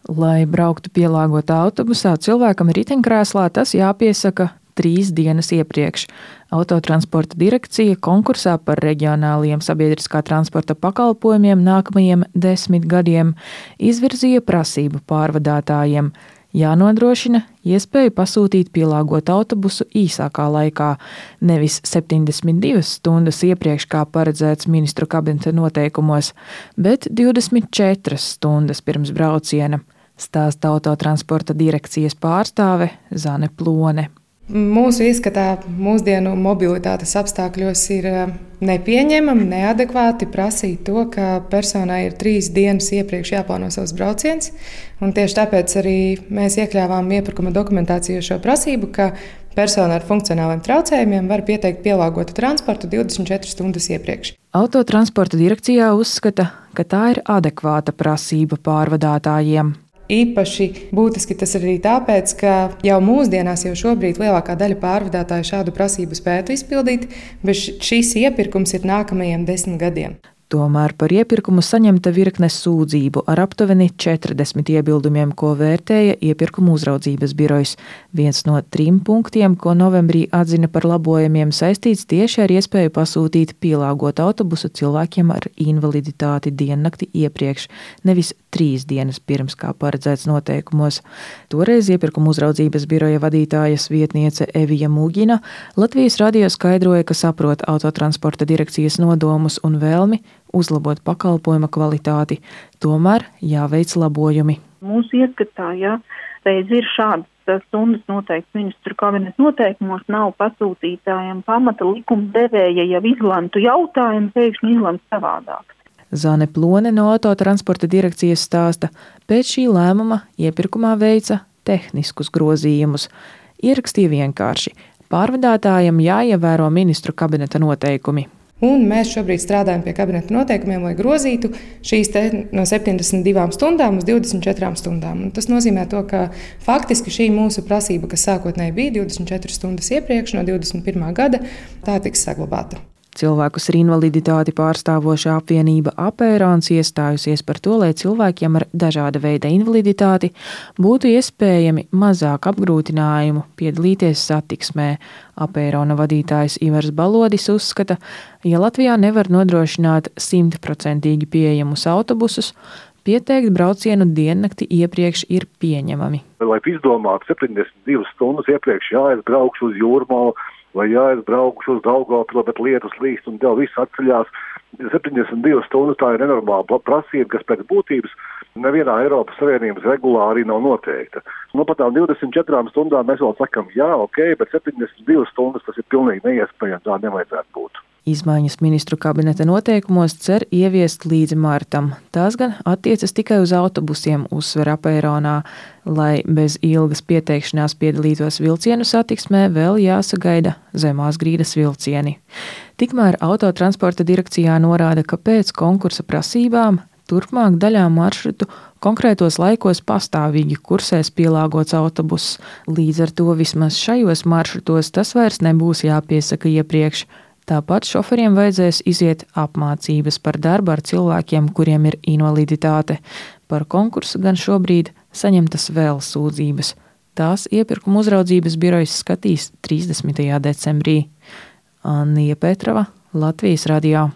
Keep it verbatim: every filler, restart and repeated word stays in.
Lai brauktu pielāgotā autobusā cilvēkam riteņkrēslā, tas jāpiesaka trīs dienas iepriekš. Autotransporta direkcija konkursā par reģionāliem sabiedriskā transporta pakalpojumiem nākamajiem desmit gadiem izvirzīja prasību pārvadātājiem. Jānodrošina iespēju pasūtīt pielāgotu autobusu īsākā laikā, nevis septiņdesmit divas stundas iepriekš, kā paredzēts ministru kabineta noteikumos, bet divdesmit četras stundas pirms brauciena, stāsta autotransporta direkcijas pārstāve Zane Plone. Mūsu ieskatā mūsdienu mobilitātes apstākļos ir nepieņemami, neadekvāti prasīt to, ka personai ir trīs dienas iepriekš jāplāno savs brauciens. Un tieši tāpēc arī mēs iekļāvām iepirkuma dokumentācijā šo prasību, ka persona ar funkcionāliem traucējumiem var pieteikt pielāgotu transportu divdesmit četras stundas iepriekš. Autotransporta direkcijā uzskata, ka tā ir adekvāta prasība pārvadātājiem. Īpaši būtiski tas arī tāpēc, ka jau mūsdienās jau šobrīd lielākā daļa pārvadātāju šādu prasību spētu izpildīt, bet šis iepirkums ir nākamajiem desmit gadiem. Tomēr par iepirkumu saņemta virkne sūdzību ar aptuveni četrdesmit iebildumiem, ko vērtēja iepirkuma uzraudzības birojs. Viens no trim punktiem, ko novembrī atzina par labojumiem, saistīts tieši ar iespēju pasūtīt pielāgotu autobusu cilvēkiem ar invaliditāti diennakti iepriekš, nevis trīs dienas pirms, kā paredzēts noteikumos. Toreiz iepirkuma uzraudzības biroja vadītājas vietniece Evija Mūģina Latvijas radio skaidroja, ka saprot autotransporta direkcijas nodomus un vēlmi uzlabot pakalpojuma kvalitāti, tomēr jāveic labojumi. Mūsu ieskatā, ja reiz ir šādas stundas noteikts ministru kabineta noteikumos, nav pasūtītājiem pamata likumdevēja jau izlemtu jautājumu, pēkšņi izlemt savādāk. Zane Plone no autotransporta direkcijas stāsta, pēc šī lēmuma iepirkumā veica tehniskus grozījumus. Ierakstīja vienkārši: pārvadātājiem jāievēro ministru kabineta noteikumi. Un mēs šobrīd strādājam pie kabineta noteikumiem, lai grozītu šīs no septiņdesmit divām stundām uz divdesmit četrām stundām. Un tas nozīmē to, ka faktiski šī mūsu prasība, kas sākotnēji bija divdesmit četras stundas iepriekš no divdesmit pirmā gada, tā tiks saglabāta. Cilvēkus ar invaliditāti pārstāvošā apvienība Apērons iestājusies par to, lai cilvēkiem ar dažāda veida invaliditāti būtu iespējami mazāk apgrūtinājumu piedalīties satiksmē. Apērona vadītājs Ivars Balodis uzskata, ja Latvijā nevar nodrošināt simtprocentīgi pieejamus autobusus, pieteikt braucienu diennakti iepriekš ir pieņemami. Lai izdomātu septiņdesmit divas stundas iepriekš jāaizbraukšu uz Jūrmalu, vai jāaizbraukšu uz Daugavpili, bet lietus līst un tev viss atceļās. septiņdesmit divas stundas tā ir nenormāla prasība, kas pēc būtības nevienā Eiropas Savienības regulā arī nav noteikta. Nu, pat tām divdesmit četrām stundām mēs vēl sakam, jā, ok, bet septiņdesmit divas stundas tas ir pilnīgi neiespējami, tā nevajadzētu būt. Izmaiņas ministru kabineta noteikumos cer ieviest līdz martam. Tās gan attiecas tikai uz autobusiem, uzsver Apēronā. Lai bez ilgas pieteikšanās piedalītos vilcienu satiksmē, vēl jāsagaida zemās grīdas vilcieni. Tikmēr autotransporta direkcijā norāda, ka pēc konkursa prasībām turpmāk daļā maršrutu konkrētos laikos pastāvīgi kursēs pielāgots autobuss. Līdz ar to vismaz šajos maršrutos tas vairs nebūs jāpiesaka iepriekš. Tāpat šoferiem vajadzēs iziet apmācības par darbu ar cilvēkiem, kuriem ir invaliditāte. Par konkursu gan šobrīd saņemtas vēl sūdzības. Tās iepirkuma uzraudzības birojs skatīs trīsdesmitajā decembrī. Annija Petrova, Latvijas radio.